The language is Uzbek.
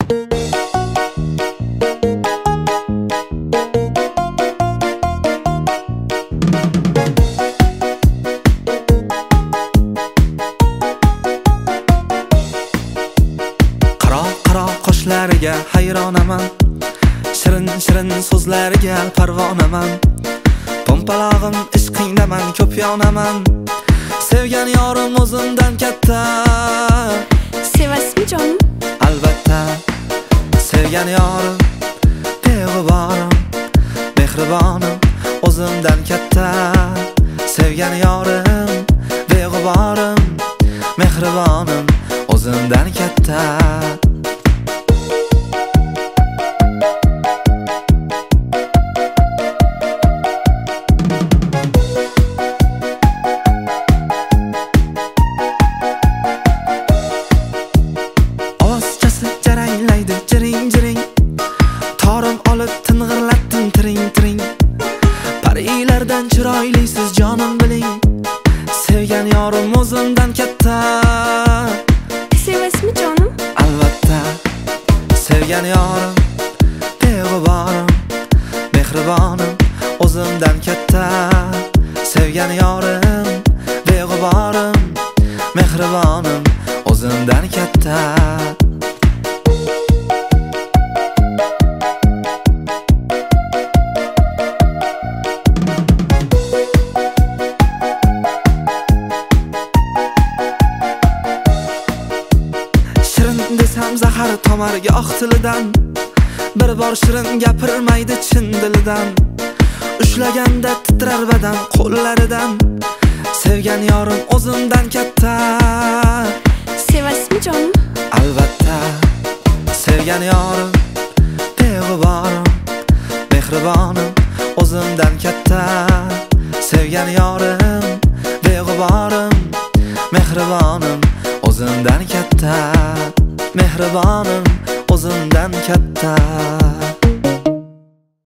Qoshlariga hayronaman, shirin so'zlariga parvonaman. Pompalog'im ishqingdaman, ko'p yonaman. Sevgan yorim o'zimdan katta. Sevasizmi jonim? Albatta. Sevgan yorim beg'uborim, mehribonim, o'zimdan katta. Sevgan yorim beg'uborim, mehribonim, o'zimdan katta. Jiring torim olib ting'irlatdim tiring. Parilardan chiroylisiz jonim biling. Sevgan yorim o'zimdan katta. Sevasizmi jonim? Albatta. Sevgan yorim beg'uborim, mehribonim, o'zimdan katta. Sevgan yorim beg'uborim, mehribonim, o'zimdan katta. Desam zahar tomarga oq tilidan, bir bor shirin gapirmaydi chin dilidan. Ushlaganda titrar badan qo'llaridan. Sevgan yorim o'zimdan katta. Sevasizmi jonim? Albatta. Sevgan yorim beg'uborim, mehribonim, o'zimdan katta. Sevgan yorim beg'uborim, mehribonim, o'zimdan katta. Mehribonim, o'zimdan katta.